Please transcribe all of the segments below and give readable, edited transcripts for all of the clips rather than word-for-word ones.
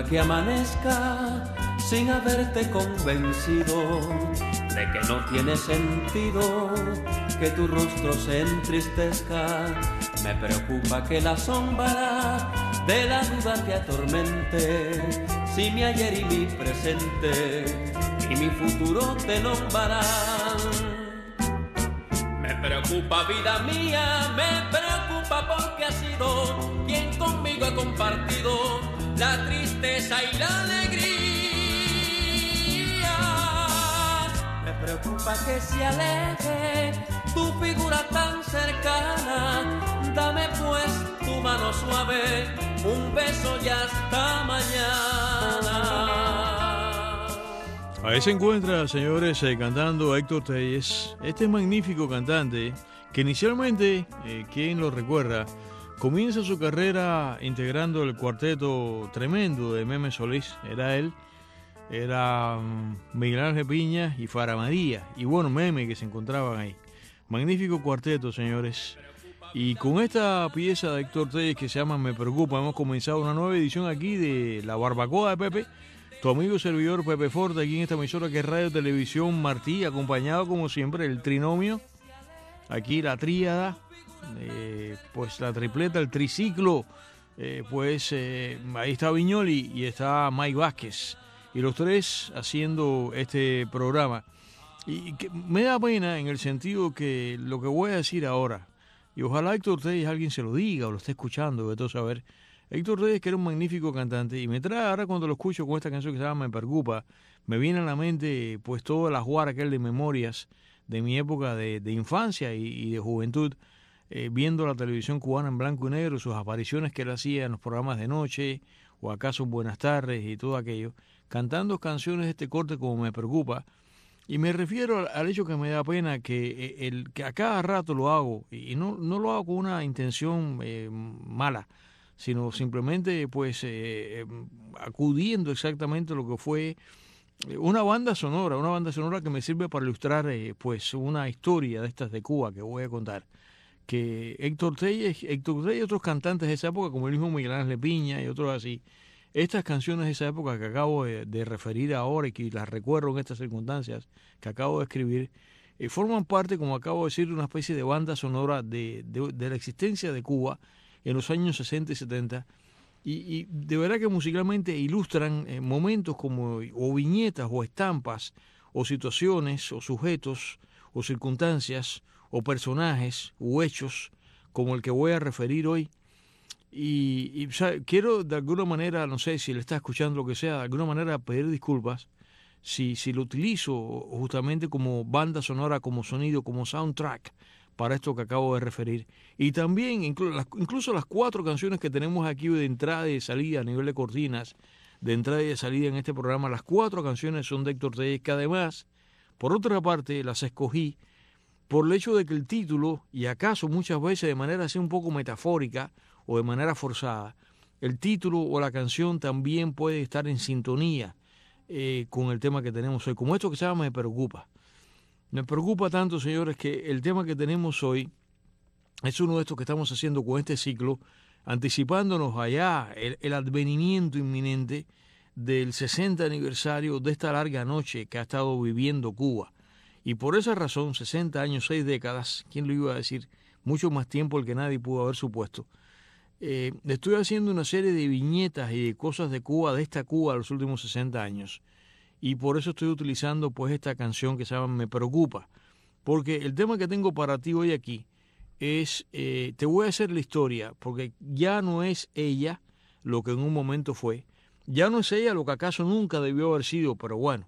preocupa que amanezca sin haberte convencido de que no tiene sentido que tu rostro se entristezca. Me preocupa que la sombra de la duda te atormente, si mi ayer y mi presente y mi futuro te nombrarán. Me preocupa, vida mía, me preocupa porque has sido quien conmigo ha compartido la tristeza y la alegría. Me preocupa que se aleje tu figura tan cercana. Dame pues tu mano suave, un beso y hasta mañana. Ahí se encuentra, señores, cantando Héctor Tellez, este magnífico cantante que inicialmente, quien lo recuerda, comienza su carrera integrando el cuarteto tremendo de Meme Solís. Era él, era Miguel Ángel Piña y Fara María, y bueno, Meme, que se encontraban ahí. Magnífico cuarteto, señores. Y con esta pieza de Héctor Tellez que se llama Me Preocupa, hemos comenzado una nueva edición aquí de La Barbacoa de Pepe. Tu amigo servidor Pepe Forte, aquí en esta emisora que es Radio Televisión Martí, acompañado como siempre del trinomio, aquí la tríada, pues la tripleta, el triciclo, ahí está Viñoli y está Mike Vázquez, y los tres haciendo este programa. Y que me da pena en el sentido que lo que voy a decir ahora, y ojalá Héctor Tellez alguien se lo diga o lo esté escuchando, de todo saber. Héctor Tellez, que era un magnífico cantante, y me trae ahora cuando lo escucho con esta canción que se llama Me Preocupa, me viene a la mente pues todas las guaras que él de memorias de mi época de infancia y de juventud, viendo la televisión cubana en blanco y negro, sus apariciones que él hacía en los programas de noche, o acaso Buenas Tardes y todo aquello, cantando canciones de este corte como Me Preocupa. Y me refiero al hecho que me da pena que a cada rato lo hago, y no lo hago con una intención mala, sino simplemente pues acudiendo exactamente a lo que fue una banda sonora que me sirve para ilustrar pues una historia de estas de Cuba que voy a contar. Que Héctor Tellez y otros cantantes de esa época, como el mismo Miguel Ángel Piña y otros así, estas canciones de esa época que acabo de referir ahora y que las recuerdo en estas circunstancias que acabo de escribir, forman parte, como acabo de decir, de una especie de banda sonora de la existencia de Cuba en los años 60 y 70, y de verdad que musicalmente ilustran momentos como o viñetas o estampas o situaciones o sujetos o circunstancias o personajes o hechos como el que voy a referir hoy. Y quiero de alguna manera, no sé si le está escuchando lo que sea, de alguna manera pedir disculpas si lo utilizo justamente como banda sonora, como sonido, como soundtrack para esto que acabo de referir. Y también incluso las 4 canciones que tenemos aquí de entrada y de salida a nivel de cortinas, de entrada y de salida en este programa, las 4 canciones son de Héctor Tellez, que además, por otra parte, las escogí por el hecho de que el título, y acaso muchas veces de manera así un poco metafórica o de manera forzada, el título o la canción también puede estar en sintonía con el tema que tenemos hoy, como esto que se llama Me Preocupa. Me preocupa tanto, señores, que el tema que tenemos hoy es uno de estos que estamos haciendo con este ciclo, anticipándonos allá el advenimiento inminente del 60 aniversario de esta larga noche que ha estado viviendo Cuba. Y por esa razón, 60 años, 6 décadas, ¿quién lo iba a decir? Mucho más tiempo el que nadie pudo haber supuesto. Estoy haciendo una serie de viñetas y de cosas de Cuba, de esta Cuba de los últimos 60 años. Y por eso estoy utilizando pues esta canción que se llama Me Preocupa. Porque el tema que tengo para ti hoy aquí es, te voy a hacer la historia, porque ya no es ella lo que en un momento fue, ya no es ella lo que acaso nunca debió haber sido, pero bueno,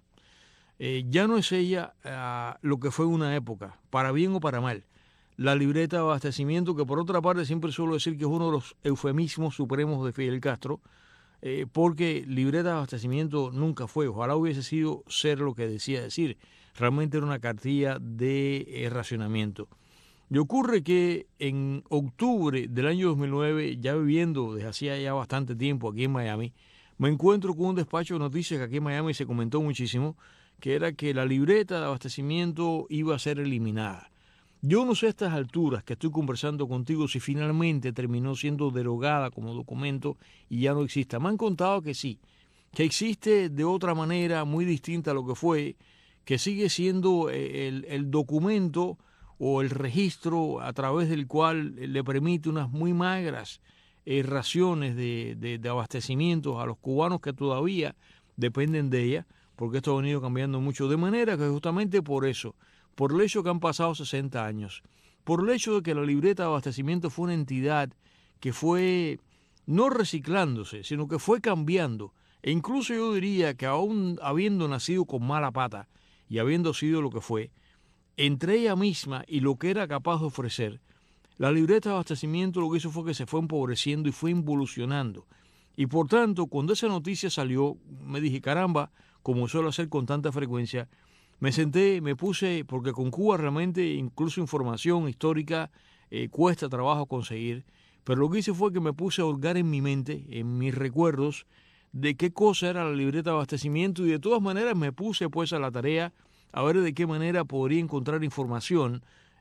ya no es ella lo que fue una época, para bien o para mal. La libreta de abastecimiento, que por otra parte siempre suelo decir que es uno de los eufemismos supremos de Fidel Castro, porque libreta de abastecimiento nunca fue, ojalá hubiese sido ser lo que decía decir, realmente era una cartilla de racionamiento. Y ocurre que en octubre del año 2009, ya viviendo desde hacía ya bastante tiempo aquí en Miami, me encuentro con un despacho de noticias que aquí en Miami se comentó muchísimo, que era que la libreta de abastecimiento iba a ser eliminada. Yo no sé a estas alturas que estoy conversando contigo si finalmente terminó siendo derogada como documento y ya no exista. Me han contado que sí, que existe de otra manera muy distinta a lo que fue, que sigue siendo el documento o el registro a través del cual le permite unas muy magras raciones de abastecimientos a los cubanos que todavía dependen de ella, porque esto ha venido cambiando mucho, de manera que justamente por eso, por el hecho que han pasado 60 años, por el hecho de que la libreta de abastecimiento fue una entidad que fue no reciclándose, sino que fue cambiando, e incluso yo diría que aún habiendo nacido con mala pata y habiendo sido lo que fue, entre ella misma y lo que era capaz de ofrecer, la libreta de abastecimiento lo que hizo fue que se fue empobreciendo y fue involucionando. Y por tanto, cuando esa noticia salió, me dije, caramba, como suelo hacer con tanta frecuencia, me senté, me puse, porque con Cuba realmente incluso información histórica cuesta trabajo conseguir, pero lo que hice fue que me puse a hurgar en mi mente, en mis recuerdos, de qué cosa era la libreta de abastecimiento, y de todas maneras me puse pues a la tarea a ver de qué manera podría encontrar información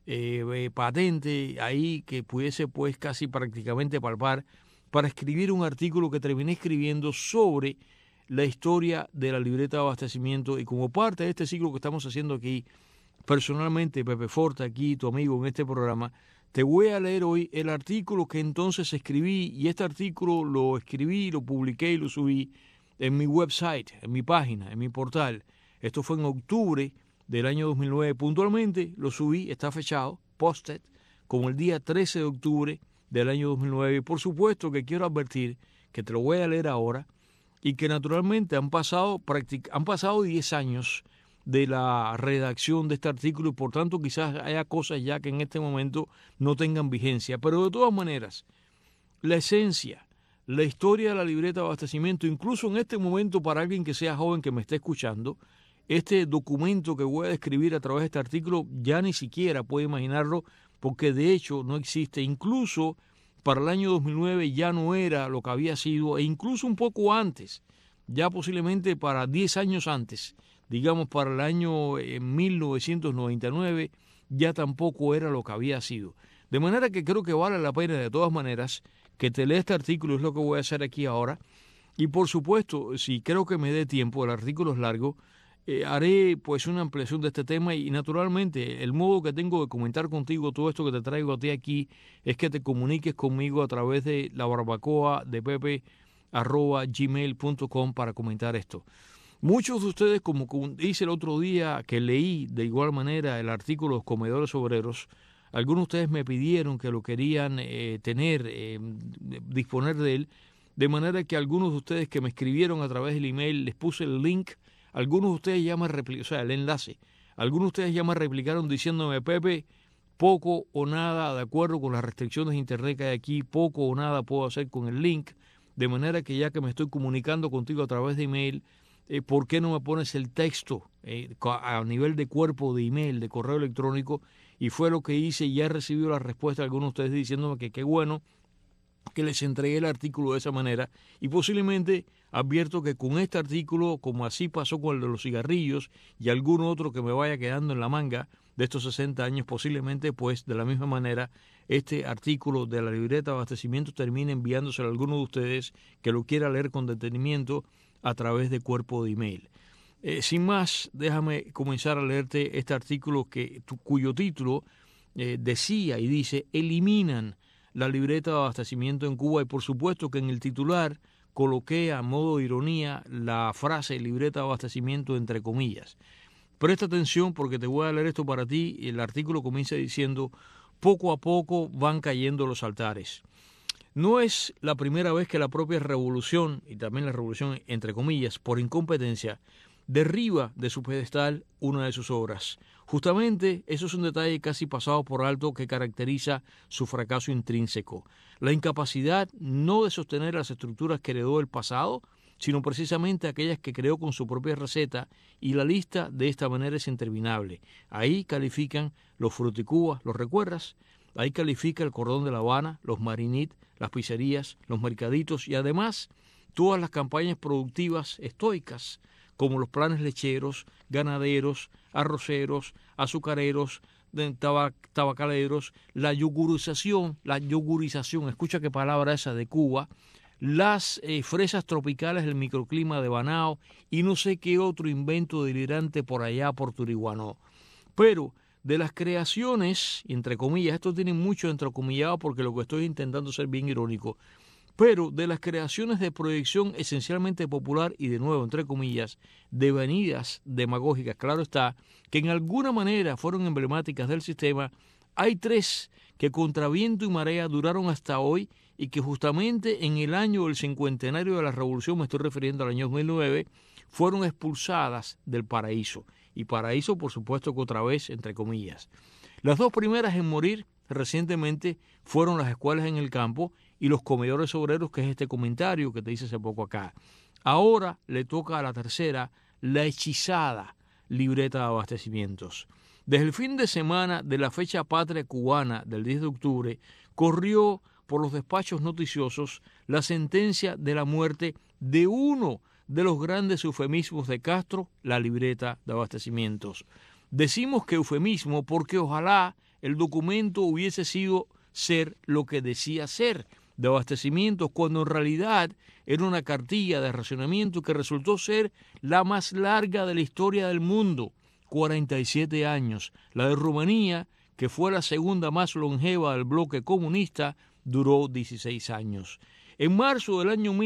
patente ahí que pudiese pues casi prácticamente palpar para escribir un artículo que terminé escribiendo sobre la historia de la libreta de abastecimiento. Y como parte de este ciclo que estamos haciendo aquí, personalmente, Pepe Forte, aquí tu amigo en este programa, te voy a leer hoy el artículo que entonces escribí, y este artículo lo escribí, lo publiqué y lo subí en mi website, en mi página, en mi portal. Esto fue en octubre del año 2009. Puntualmente lo subí, está fechado, posted, como el día 13 de octubre del año 2009. Y por supuesto que quiero advertir que te lo voy a leer ahora y que naturalmente han pasado 10 años de la redacción de este artículo y por tanto quizás haya cosas ya que en este momento no tengan vigencia. Pero de todas maneras, la esencia, la historia de la libreta de abastecimiento, incluso en este momento para alguien que sea joven que me esté escuchando, este documento que voy a describir a través de este artículo ya ni siquiera puede imaginarlo, porque de hecho no existe. Incluso para el año 2009 ya no era lo que había sido, e incluso un poco antes, ya posiblemente para 10 años antes, digamos para el año 1999, ya tampoco era lo que había sido. De manera que creo que vale la pena de todas maneras que te lea este artículo, es lo que voy a hacer aquí ahora. Y por supuesto, si creo que me dé tiempo, el artículo es largo, haré pues una ampliación de este tema y naturalmente el modo que tengo de comentar contigo todo esto que te traigo a ti aquí es que te comuniques conmigo a través de la barbacoa de pepe@gmail.com para comentar esto. Muchos de ustedes, como dice el otro día que leí de igual manera el artículo de los comedores obreros, algunos de ustedes me pidieron que lo querían disponer de él, de manera que algunos de ustedes que me escribieron a través del email les puse el link. Algunos de ustedes ya me replicaron, el enlace. Algunos de ustedes ya me replicaron diciéndome, Pepe, poco o nada de acuerdo con las restricciones de internet que hay aquí, poco o nada puedo hacer con el link, de manera que ya que me estoy comunicando contigo a través de email, ¿por qué no me pones el texto a nivel de cuerpo de email, de correo electrónico? Y fue lo que hice y ya he recibido la respuesta de algunos de ustedes diciéndome que qué bueno que les entregué el artículo de esa manera, y posiblemente advierto que con este artículo, como así pasó con el de los cigarrillos y algún otro que me vaya quedando en la manga de estos 60 años, posiblemente pues de la misma manera este artículo de la libreta de abastecimiento termine enviándoselo a alguno de ustedes que lo quiera leer con detenimiento a través de cuerpo de email. Sin más, déjame comenzar a leerte este artículo cuyo título decía y dice: eliminan la libreta de abastecimiento en Cuba, y por supuesto que en el titular coloqué a modo de ironía la frase libreta de abastecimiento entre comillas. Presta atención porque te voy a leer esto para ti. El artículo comienza diciendo: poco a poco van cayendo los altares. No es la primera vez que la propia revolución, y también la revolución entre comillas, por incompetencia, derriba de su pedestal una de sus obras. Justamente eso es un detalle casi pasado por alto que caracteriza su fracaso intrínseco. La incapacidad no de sostener las estructuras que heredó el pasado, sino precisamente aquellas que creó con su propia receta, y la lista de esta manera es interminable. Ahí califican los Fruticubas, ¿los recuerdas? Ahí califica el Cordón de La Habana, los Marinit, las pizzerías, los mercaditos y además todas las campañas productivas estoicas, como los planes lecheros, ganaderos, arroceros, azucareros, tabacaleros, la yogurización, escucha qué palabra esa de Cuba, las fresas tropicales del microclima de Banao y no sé qué otro invento delirante por allá por Turiguanó. Pero de las creaciones, entre comillas, esto tiene mucho entrecomillado porque lo que estoy intentando ser bien irónico, pero de las creaciones de proyección esencialmente popular y de nuevo, entre comillas, devenidas demagógicas, claro está, que en alguna manera fueron emblemáticas del sistema, hay 3 que contra viento y marea duraron hasta hoy y que justamente en el año del cincuentenario de la Revolución, me estoy refiriendo al año 2009, fueron expulsadas del paraíso. Y paraíso, por supuesto, que otra vez, entre comillas. Las 2 primeras en morir recientemente fueron las escuelas en el campo y los comedores obreros, que es este comentario que te hice hace poco acá. Ahora le toca a la tercera, la hechizada libreta de abastecimientos. Desde el fin de semana de la fecha patria cubana del 10 de octubre, corrió por los despachos noticiosos la sentencia de la muerte de uno de los grandes eufemismos de Castro, la libreta de abastecimientos. Decimos que eufemismo porque ojalá el documento hubiese sido ser lo que decía ser, de abastecimientos, cuando en realidad era una cartilla de racionamiento que resultó ser la más larga de la historia del mundo, 47 años. La de Rumanía, que fue la segunda más longeva del bloque comunista, duró 16 años. En marzo del año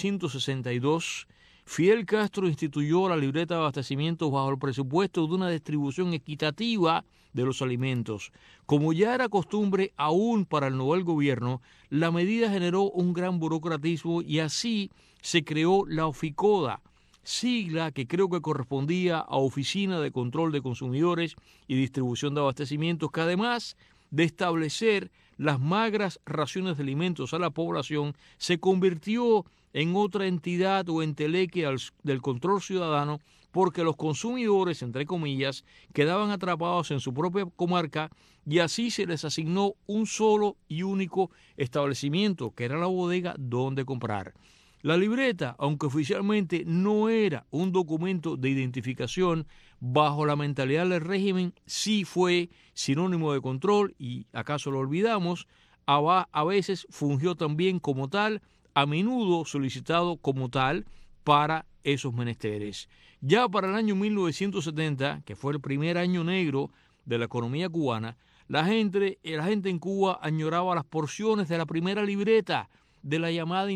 1962, Fidel Castro instituyó la libreta de abastecimientos bajo el presupuesto de una distribución equitativa de los alimentos. Como ya era costumbre aún para el nuevo gobierno, la medida generó un gran burocratismo y así se creó la OFICODA, sigla que creo que correspondía a Oficina de Control de Consumidores y Distribución de Abastecimientos, que además de establecer las magras raciones de alimentos a la población, se convirtió en otra entidad o enteleque del control ciudadano, porque los consumidores, entre comillas, quedaban atrapados en su propia comarca y así se les asignó un solo y único establecimiento, que era la bodega donde comprar. La libreta, aunque oficialmente no era un documento de identificación, bajo la mentalidad del régimen sí fue sinónimo de control y, acaso lo olvidamos, a veces fungió también como tal, a menudo solicitado como tal para esos menesteres. Ya para el año 1970, que fue el primer año negro de la economía cubana, la gente en Cuba añoraba las porciones de la primera libreta, de la llamada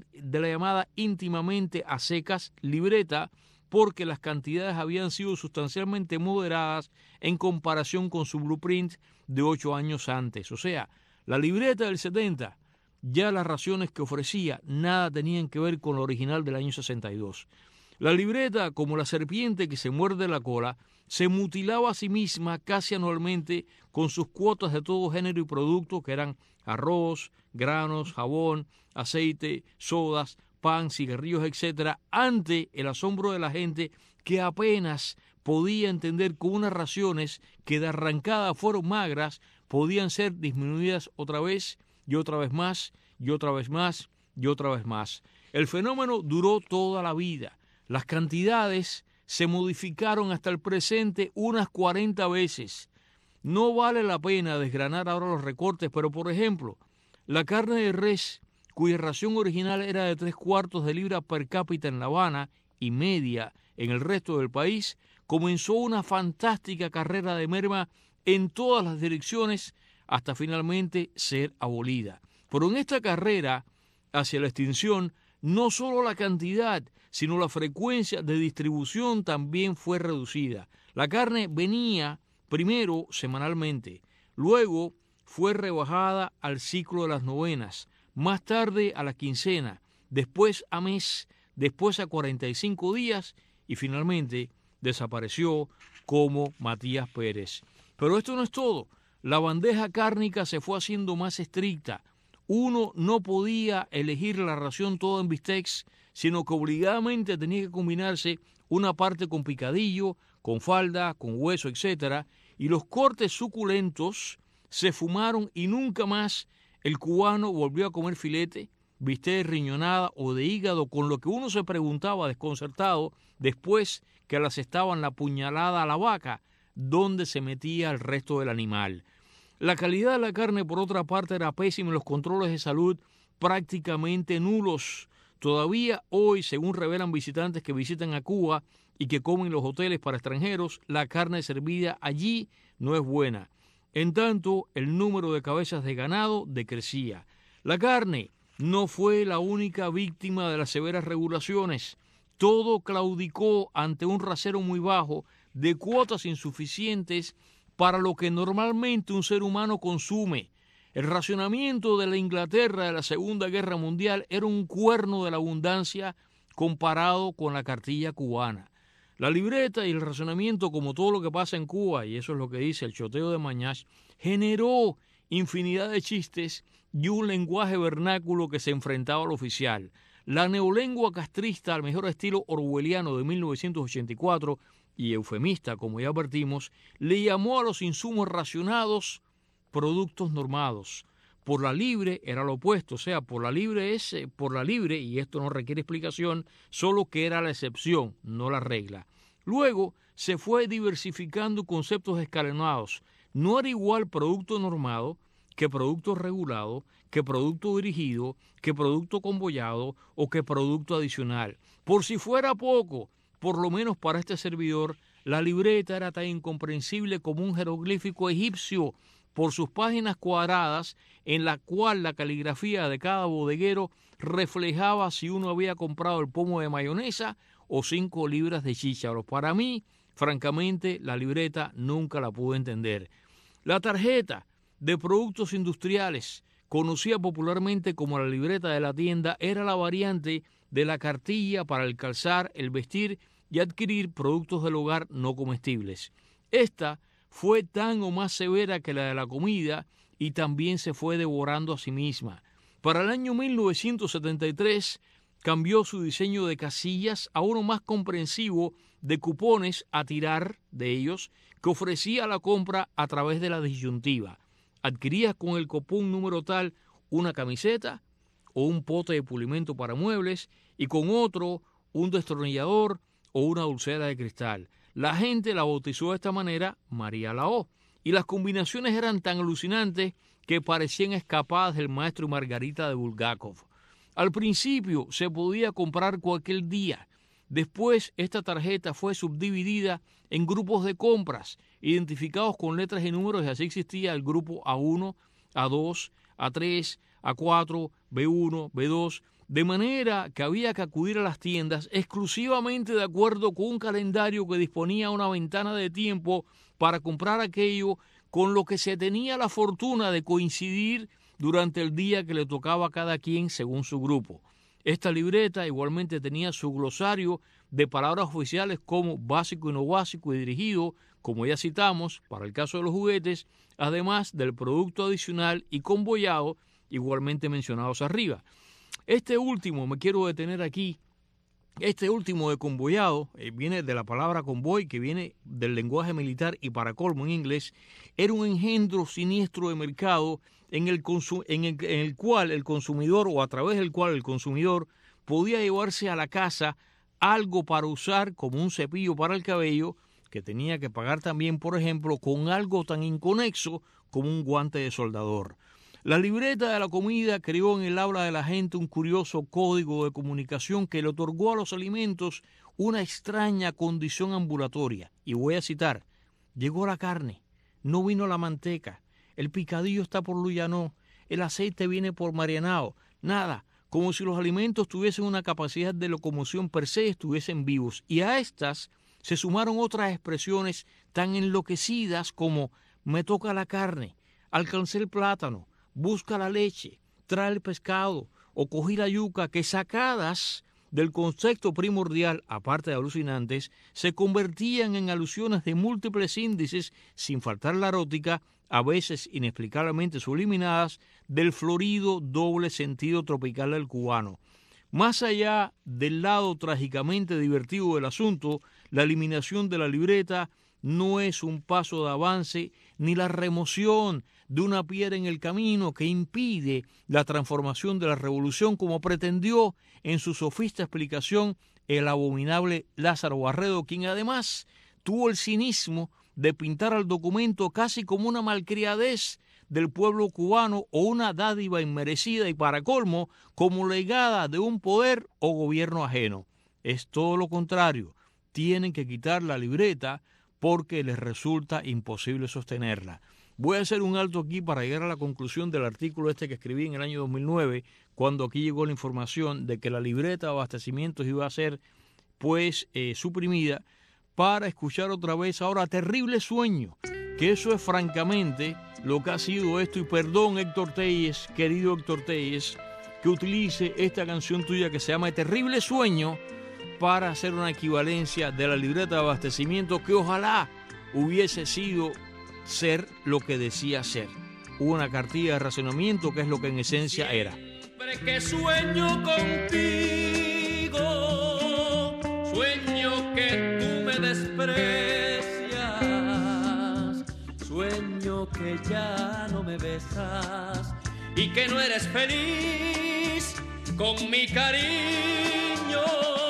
íntimamente a secas libreta, porque las cantidades habían sido sustancialmente moderadas en comparación con su blueprint de 8 años antes. O sea, la libreta del 70, ya las raciones que ofrecía nada tenían que ver con la original del año 62. La libreta, como la serpiente que se muerde la cola, se mutilaba a sí misma casi anualmente con sus cuotas de todo género y producto, que eran arroz, granos, jabón, aceite, sodas, pan, cigarrillos, etc., ante el asombro de la gente, que apenas podía entender que unas raciones que de arrancada fueron magras podían ser disminuidas otra vez y otra vez más y otra vez más y otra vez más. El fenómeno duró toda la vida. Las cantidades se modificaron hasta el presente unas 40 veces. No vale la pena desgranar ahora los recortes, pero por ejemplo, la carne de res, cuya ración original era de 3/4 de libra per cápita en La Habana y media en el resto del país, comenzó una fantástica carrera de merma en todas las direcciones hasta finalmente ser abolida. Pero en esta carrera hacia la extinción, no solo la cantidad, sino la frecuencia de distribución también fue reducida. La carne venía primero semanalmente, luego fue rebajada al ciclo de las novenas, más tarde a la quincena, después a mes, después a 45 días y finalmente desapareció como Matías Pérez. Pero esto no es todo. La bandeja cárnica se fue haciendo más estricta. Uno no podía elegir la ración toda en bistecs, sino que obligadamente tenía que combinarse una parte con picadillo, con falda, con hueso, etc. Y los cortes suculentos se fumaron y nunca más el cubano volvió a comer filete, bistec de riñonada o de hígado, con lo que uno se preguntaba desconcertado después que le asestaban la puñalada a la vaca, ¿dónde se metía el resto del animal? La calidad de la carne, por otra parte, era pésima y los controles de salud prácticamente nulos. Todavía hoy, según revelan visitantes que visitan a Cuba y que comen en los hoteles para extranjeros, la carne servida allí no es buena. En tanto, el número de cabezas de ganado decrecía. La carne no fue la única víctima de las severas regulaciones. Todo claudicó ante un rasero muy bajo de cuotas insuficientes para lo que normalmente un ser humano consume. El racionamiento de la Inglaterra de la Segunda Guerra Mundial era un cuerno de la abundancia comparado con la cartilla cubana. La libreta y el racionamiento, como todo lo que pasa en Cuba, y eso es lo que dice el choteo de Mañach, generó infinidad de chistes y un lenguaje vernáculo que se enfrentaba al oficial. La neolengua castrista, al mejor estilo orwelliano de 1984, y eufemista, como ya advertimos, le llamó a los insumos racionados productos normados. Por la libre era lo opuesto, o sea, por la libre es por la libre, y esto no requiere explicación, solo que era la excepción, no la regla. Luego se fue diversificando conceptos escalonados. No era igual producto normado que producto regulado, que producto dirigido, que producto convoyado o que producto adicional. Por si fuera poco, por lo menos para este servidor, la libreta era tan incomprensible como un jeroglífico egipcio por sus páginas cuadradas en la cual la caligrafía de cada bodeguero reflejaba si uno había comprado el pomo de mayonesa o 5 libras de chícharos. Para mí, francamente, la libreta nunca la pude entender. La tarjeta de productos industriales, conocida popularmente como la libreta de la tienda, era la variante de la cartilla para el calzar, el vestir y adquirir productos del hogar no comestibles. Esta fue tan o más severa que la de la comida y también se fue devorando a sí misma. Para el año 1973 cambió su diseño de casillas a uno más comprensivo de cupones a tirar de ellos que ofrecía la compra a través de la disyuntiva. Adquirías con el cupón número tal una camiseta o un pote de pulimento para muebles y con otro un destornillador o una dulcera de cristal. La gente la bautizó de esta manera María la O, y las combinaciones eran tan alucinantes que parecían escapadas del Maestro y Margarita de Bulgakov. Al principio se podía comprar cualquier día. Después esta tarjeta fue subdividida en grupos de compras, identificados con letras y números, y así existía el grupo A1, A2, A3, A4, B1, B2, de manera que había que acudir a las tiendas exclusivamente de acuerdo con un calendario que disponía una ventana de tiempo para comprar aquello con lo que se tenía la fortuna de coincidir durante el día que le tocaba a cada quien según su grupo. Esta libreta igualmente tenía su glosario de palabras oficiales como básico y no básico y dirigido, como ya citamos, para el caso de los juguetes, además del producto adicional y convoyado, igualmente mencionados arriba. Este último, me quiero detener aquí, este último de convoyado, viene de la palabra convoy, que viene del lenguaje militar y para colmo en inglés, era un engendro siniestro de mercado en el cual el consumidor, o a través del cual el consumidor podía llevarse a la casa algo para usar como un cepillo para el cabello, que tenía que pagar también, por ejemplo, con algo tan inconexo como un guante de soldador. La libreta de la comida creó en el habla de la gente un curioso código de comunicación que le otorgó a los alimentos una extraña condición ambulatoria. Y voy a citar: llegó la carne, no vino la manteca, el picadillo está por Luyanó, el aceite viene por Marianao, nada, como si los alimentos tuviesen una capacidad de locomoción per se, estuviesen vivos. Y a estas se sumaron otras expresiones tan enloquecidas como me toca la carne, alcancé el plátano, busca la leche, trae el pescado o cogí la yuca, que sacadas del concepto primordial, aparte de alucinantes, se convertían en alusiones de múltiples índices, sin faltar la erótica, a veces inexplicablemente subliminadas, del florido doble sentido tropical del cubano. Más allá del lado trágicamente divertido del asunto, la eliminación de la libreta no es un paso de avance ni la remoción de una piedra en el camino que impide la transformación de la revolución, como pretendió en su sofista explicación el abominable Lázaro Barredo, quien además tuvo el cinismo de pintar al documento casi como una malcriadez del pueblo cubano o una dádiva inmerecida y para colmo como legada de un poder o gobierno ajeno. Es todo lo contrario. Tienen que quitar la libreta porque les resulta imposible sostenerla. Voy a hacer un alto aquí para llegar a la conclusión del artículo que escribí en el año 2009, cuando aquí llegó la información de que la libreta de abastecimientos iba a ser suprimida, para escuchar otra vez ahora Terrible Sueño, que eso es francamente lo que ha sido esto. Y perdón, Héctor Tellez, querido Héctor Tellez, que utilice esta canción tuya que se llama Terrible Sueño para hacer una equivalencia de la libreta de abastecimiento, que ojalá hubiese sido ser lo que decía ser, una cartilla de racionamiento, que es lo que en esencia era. Siempre que sueño contigo, sueño que tú me desprecias, sueño que ya no me besas y que no eres feliz con mi cariño.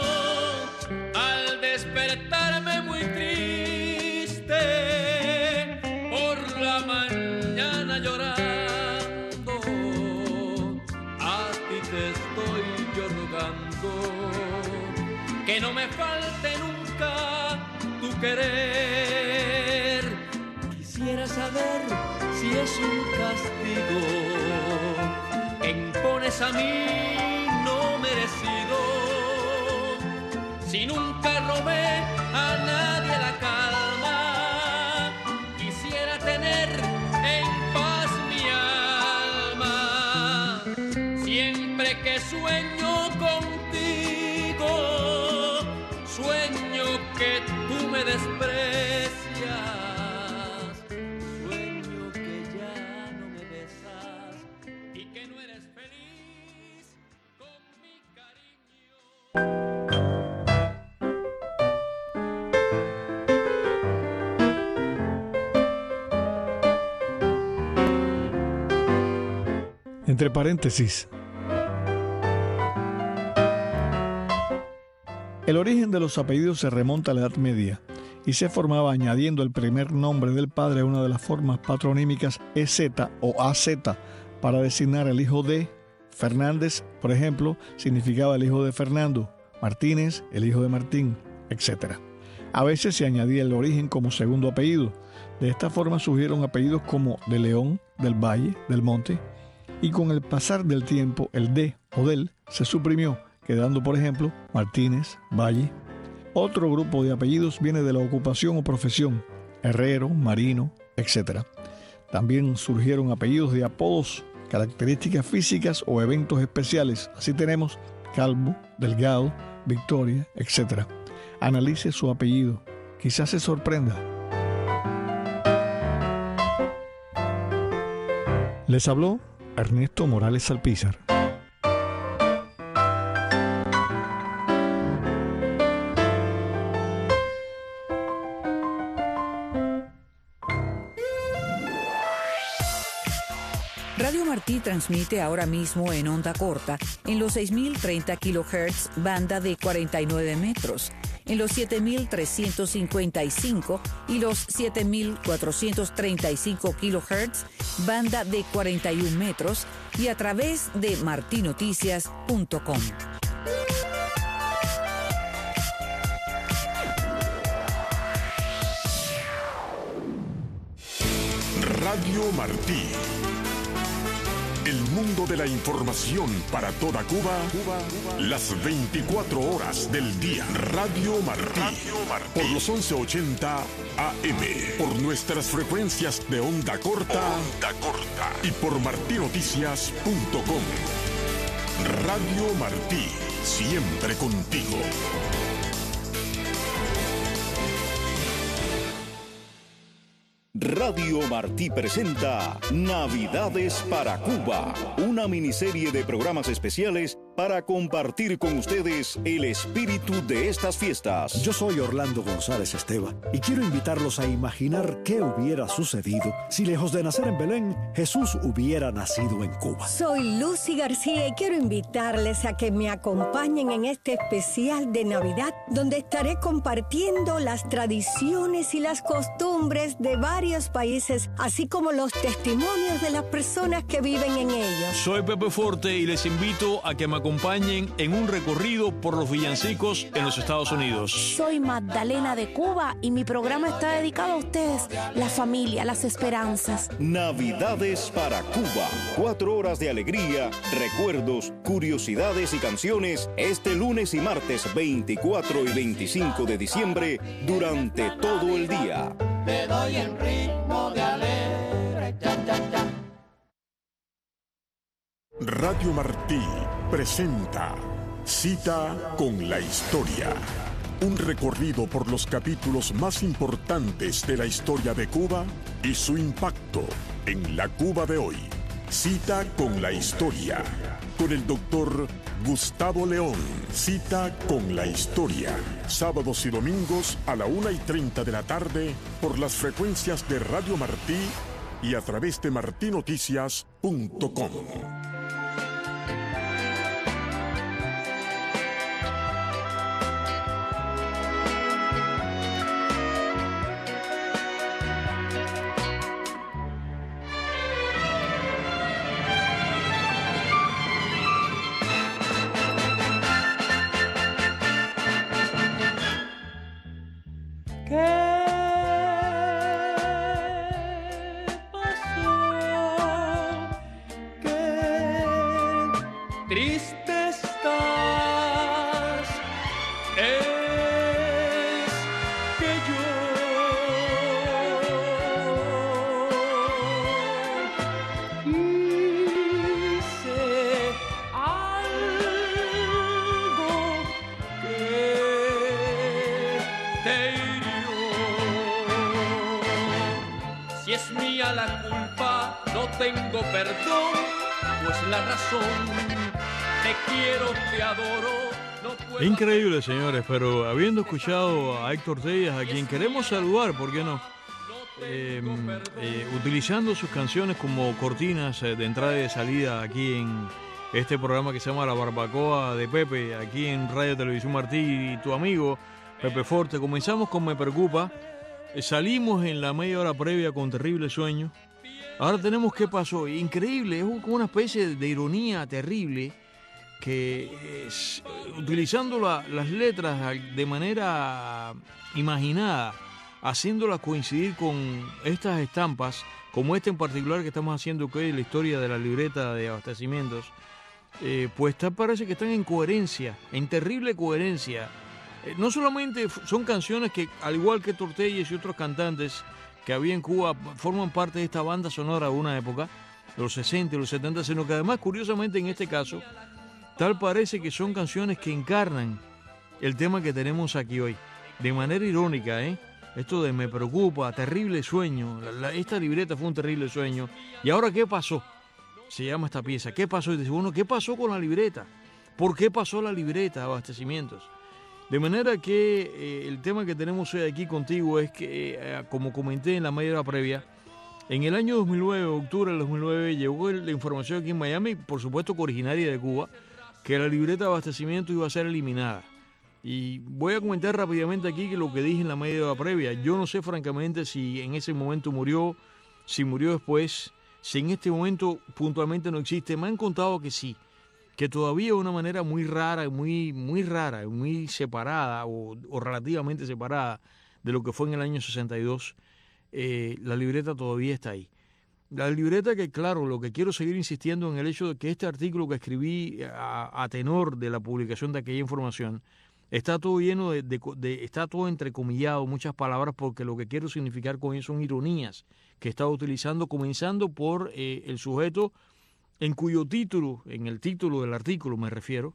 Al despertarme muy triste por la mañana llorando, a ti te estoy yo rogando que no me falte nunca tu querer. Quisiera saber si es un castigo que impones a mí no merecido, si nunca robé a nadie la calma. Quisiera tener en paz mi alma. Siempre que sueño contigo, sueño que tú me desprecias, sueño que ya no me besas y que no eres feliz con mi cariño. Entre paréntesis, el origen de los apellidos se remonta a la Edad Media y se formaba añadiendo el primer nombre del padre a una de las formas patronímicas EZ o AZ para designar al hijo de. Fernández, por ejemplo, significaba el hijo de Fernando, Martínez, el hijo de Martín, etc. A veces se añadía el origen como segundo apellido. De esta forma surgieron apellidos como de León, del Valle, del Monte, y con el pasar del tiempo el de o del se suprimió, quedando por ejemplo Martínez, Valle. Otro grupo de apellidos viene de la ocupación o profesión, herrero, marino, etc. También surgieron apellidos de apodos, características físicas o eventos especiales. Así tenemos Calvo, Delgado, Victoria, etc. Analice su apellido, quizás se sorprenda. Les habló Ernesto Morales Alpizar. Radio Martí transmite ahora mismo en onda corta en los 6.030 kHz, banda de 49 metros, en los 7.355 y los 7.435 kHz, banda de 41 metros, y a través de martinoticias.com. Radio Martí. El mundo de la información para toda Cuba, las 24 horas del día. Radio Martí, por los 1180 AM, por nuestras frecuencias de onda corta, y por martinoticias.com. Radio Martí, siempre contigo. Radio Martí presenta Navidades para Cuba, una miniserie de programas especiales para compartir con ustedes el espíritu de estas fiestas. Yo soy Orlando González Esteva y quiero invitarlos a imaginar qué hubiera sucedido si, lejos de nacer en Belén, Jesús hubiera nacido en Cuba. Soy Lucy García y quiero invitarles a que me acompañen en este especial de Navidad, donde estaré compartiendo las tradiciones y las costumbres de varios países, así como los testimonios de las personas que viven en ellos. Soy Pepe Forte y les invito a que me acompañen en un recorrido por los villancicos en los Estados Unidos. Soy Magdalena de Cuba y mi programa está dedicado a ustedes, la familia, las esperanzas. Navidades para Cuba. 4 horas de alegría, recuerdos, curiosidades y canciones este lunes y martes 24 y 25 de diciembre durante todo el día. Te doy el ritmo de alegre, cha, cha, cha. Radio Martí presenta Cita con la Historia. Un recorrido por los capítulos más importantes de la historia de Cuba y su impacto en la Cuba de hoy. Cita con la Historia. Con el doctor Gustavo León. Cita con la Historia. Sábados y domingos a la 1:30 de la tarde por las frecuencias de Radio Martí y a través de martinoticias.com. Triste estás, es que yo hice algo que te hirió. Si es mía la culpa, no tengo perdón, pues la razón. Te quiero, te adoro. No puedo... Increíble, señores, pero habiendo escuchado a Héctor Tellas, a quien queremos saludar, ¿por qué no? Utilizando sus canciones como cortinas de entrada y de salida aquí en este programa que se llama La Barbacoa de Pepe, aquí en Radio Televisión Martí y tu amigo Pepe Forte. Comenzamos con Me Preocupa, salimos en la media hora previa con Terrible Sueño. Ahora tenemos ¿Qué pasó? Increíble, es como una especie de ironía terrible que utilizando las letras de manera imaginada, haciéndolas coincidir con estas estampas, como esta en particular que estamos haciendo hoy, la historia de la libreta de abastecimientos, pues parece que están en coherencia, en terrible coherencia. No solamente son canciones que, al igual que Tortelles y otros cantantes que había en Cuba, forman parte de esta banda sonora de una época, de los 60 y los 70, sino que además, curiosamente en este caso, tal parece que son canciones que encarnan el tema que tenemos aquí hoy. De manera irónica, esto de Me Preocupa, Terrible Sueño, esta libreta fue un terrible sueño. ¿Y ahora qué pasó? Se llama esta pieza. ¿Qué pasó? Y dice, bueno, ¿qué pasó con la libreta? ¿Por qué pasó la libreta de abastecimientos? De manera que el tema que tenemos hoy aquí contigo es que, como comenté en la media hora previa, en el año 2009, octubre del 2009, llegó la información aquí en Miami, por supuesto que originaria de Cuba, que la libreta de abastecimiento iba a ser eliminada. Y voy a comentar rápidamente aquí que lo que dije en la media hora previa. Yo no sé francamente si en ese momento murió, si murió después, si en este momento puntualmente no existe. Me han contado que sí, que todavía de una manera muy rara, muy separada o relativamente separada de lo que fue en el año 62, la libreta todavía está ahí. La libreta que, claro, lo que quiero seguir insistiendo en el hecho de que este artículo que escribí a tenor de la publicación de aquella información está todo lleno está todo entrecomillado, muchas palabras, porque lo que quiero significar con eso son ironías que he estado utilizando, comenzando por el sujeto en cuyo título, en el título del artículo me refiero,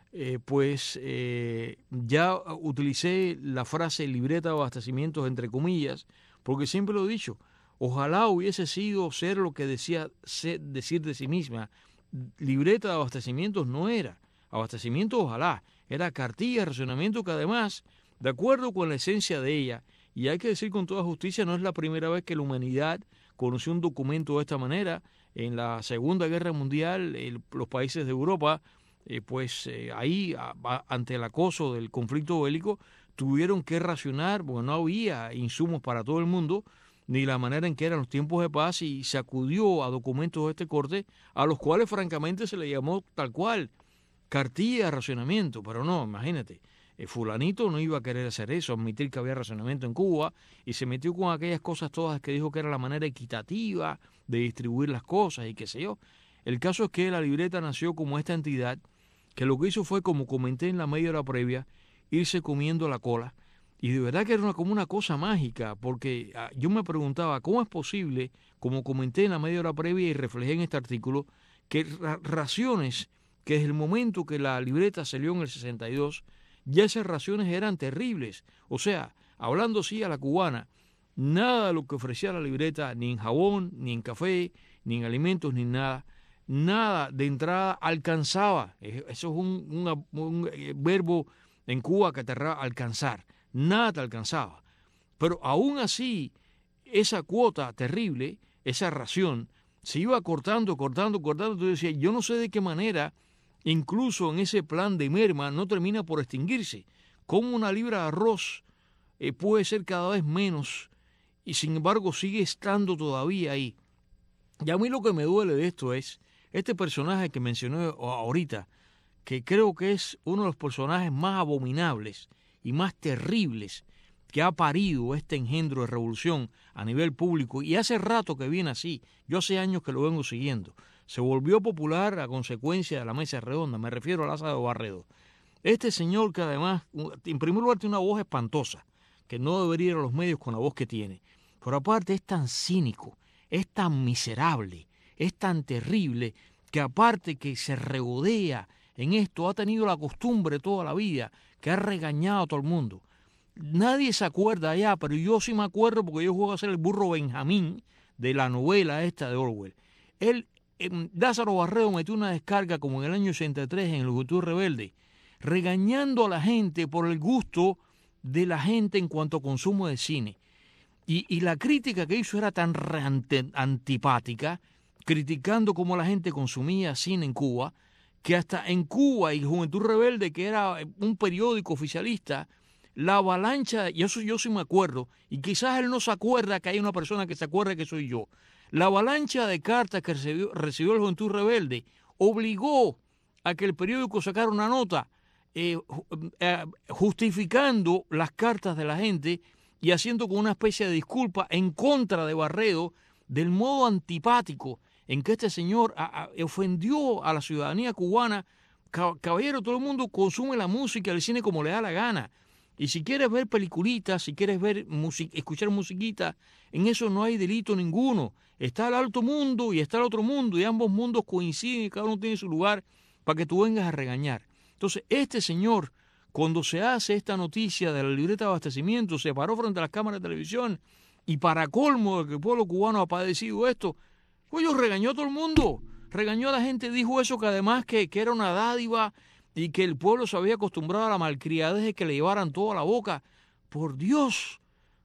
ya utilicé la frase libreta de abastecimientos entre comillas, porque siempre lo he dicho. Ojalá hubiese sido lo que decía decir de sí misma. Libreta de abastecimientos no era. abastecimiento ojalá, era cartilla de racionamiento que además, de acuerdo con la esencia de ella, y hay que decir con toda justicia, no es la primera vez que la humanidad conoció un documento de esta manera. En la Segunda Guerra Mundial, los países de Europa, ahí, ante el acoso del conflicto bélico, tuvieron que racionar, porque no había insumos para todo el mundo, ni la manera en que eran los tiempos de paz, y se acudió a documentos de este corte, a los cuales francamente se le llamó tal cual, cartilla de racionamiento. Pero no, imagínate, fulanito no iba a querer hacer eso, admitir que había racionamiento en Cuba, y se metió con aquellas cosas todas que dijo que era la manera equitativa de distribuir las cosas y qué sé yo. El caso es que la libreta nació como esta entidad que lo que hizo fue, como comenté en la media hora previa, irse comiendo la cola. Y de verdad que era como una cosa mágica, porque yo me preguntaba, ¿cómo es posible, como comenté en la media hora previa y reflejé en este artículo, que raciones, que desde el momento que la libreta salió en el 62, ya esas raciones eran terribles? O sea, hablando así a la cubana, nada de lo que ofrecía la libreta, ni en jabón, ni en café, ni en alimentos, ni nada de entrada alcanzaba. Eso es un verbo en Cuba que te alcanzar. Nada te alcanzaba. Pero aún así, esa cuota terrible, esa ración, se iba cortando. Entonces decía, yo no sé de qué manera, incluso en ese plan de merma, no termina por extinguirse. ¿Cómo una libra de arroz puede ser cada vez menos y sin embargo sigue estando todavía ahí? Y a mí lo que me duele de esto es este personaje que mencioné ahorita, que creo que es uno de los personajes más abominables y más terribles que ha parido este engendro de revolución a nivel público, y hace rato que viene así. Yo hace años que lo vengo siguiendo. Se volvió popular a consecuencia de la mesa redonda, me refiero a Lázaro Barredo. Este señor que además, en primer lugar, tiene una voz espantosa, que no debería ir a los medios con la voz que tiene, pero aparte es tan cínico, es tan miserable, es tan terrible, que aparte que se regodea en esto, ha tenido la costumbre toda la vida, que ha regañado a todo el mundo. Nadie se acuerda ya, pero yo sí me acuerdo porque yo juego a ser el burro Benjamín de la novela esta de Orwell. Lázaro Barredo metió una descarga como en el año 83 en el Juventud Rebelde, regañando a la gente por el gusto de la gente en cuanto a consumo de cine. Y la crítica que hizo era tan antipática, criticando cómo la gente consumía cine en Cuba, que hasta en Cuba y Juventud Rebelde, que era un periódico oficialista, la avalancha, y eso yo sí me acuerdo, y quizás él no se acuerda que hay una persona que se acuerda que soy yo, la avalancha de cartas que recibió el Juventud Rebelde obligó a que el periódico sacara una nota justificando las cartas de la gente y haciendo como una especie de disculpa en contra de Barredo del modo antipático en que este señor ofendió a la ciudadanía cubana. Caballero, todo el mundo consume la música y el cine como le da la gana. Y si quieres ver peliculitas, si quieres ver escuchar musiquita, en eso no hay delito ninguno. Está el alto mundo y está el otro mundo, y ambos mundos coinciden y cada uno tiene su lugar para que tú vengas a regañar. Entonces, este señor, cuando se hace esta noticia de la libreta de abastecimiento, se paró frente a las cámaras de televisión y, para colmo de que el pueblo cubano ha padecido esto, pues regañó a todo el mundo, regañó a la gente, dijo eso, que además que era una dádiva y que el pueblo se había acostumbrado a la malcriadez de que le llevaran todo a la boca. Por Dios,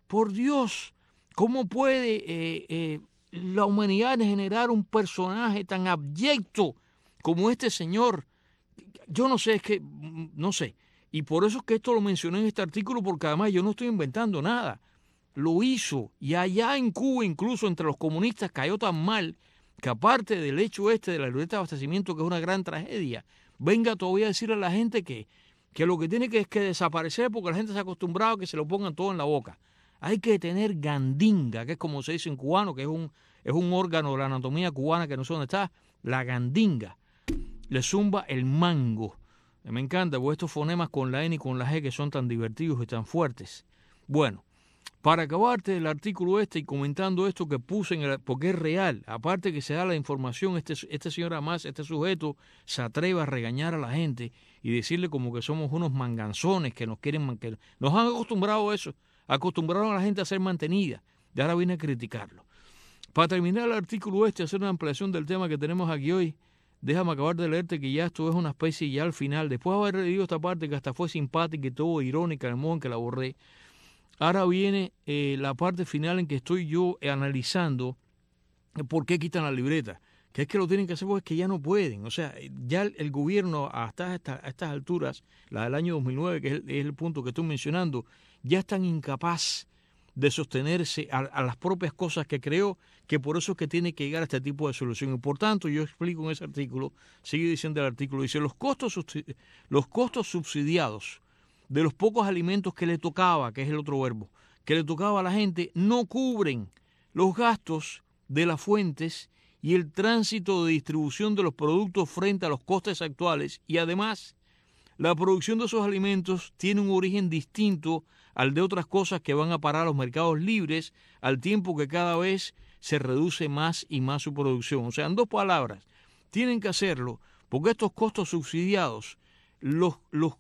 ¿cómo puede la humanidad generar un personaje tan abyecto como este señor? Yo no sé, no sé. Y por eso es que esto lo mencioné en este artículo, porque además yo no estoy inventando nada. Lo hizo, y allá en Cuba, incluso entre los comunistas, cayó tan mal que, aparte del hecho este de la libreta de abastecimiento, que es una gran tragedia, venga todavía a decirle a la gente que lo que tiene que es que desaparecer, porque la gente se ha acostumbrado a que se lo pongan todo en la boca. Hay que tener gandinga, que es como se dice en cubano, que es un órgano de la anatomía cubana que no sé dónde está, la gandinga. Le zumba el mango. Me encanta, porque estos fonemas con la N y con la G que son tan divertidos y tan fuertes. Bueno, para acabarte el artículo y comentando esto que puse porque es real, aparte que se da la información, este señor además, este sujeto se atreve a regañar a la gente y decirle como que somos unos manganzones que nos quieren mantener. Nos han acostumbrado a eso, acostumbraron a la gente a ser mantenida, y ahora viene a criticarlo. Para terminar el artículo hacer una ampliación del tema que tenemos aquí hoy, déjame acabar de leerte que ya esto es una especie ya al final, después de haber leído esta parte que hasta fue simpática y todo irónica en el modo en que la borré, ahora viene la parte final en que estoy yo analizando por qué quitan la libreta. Que es que lo tienen que hacer porque es que ya no pueden. O sea, ya el gobierno hasta estas alturas, la del año 2009, que es el punto que estoy mencionando, ya es tan incapaz de sostenerse a las propias cosas que creó, que por eso es que tiene que llegar a este tipo de solución. Y por tanto, yo explico en ese artículo, sigue diciendo el artículo, dice, los costos subsidiados de los pocos alimentos que le tocaba, que es el otro verbo, que le tocaba a la gente, no cubren los gastos de las fuentes y el tránsito de distribución de los productos frente a los costes actuales, y además la producción de esos alimentos tiene un origen distinto al de otras cosas que van a parar a los mercados libres, al tiempo que cada vez se reduce más y más su producción. O sea, en dos palabras, tienen que hacerlo porque estos costos subsidiados, los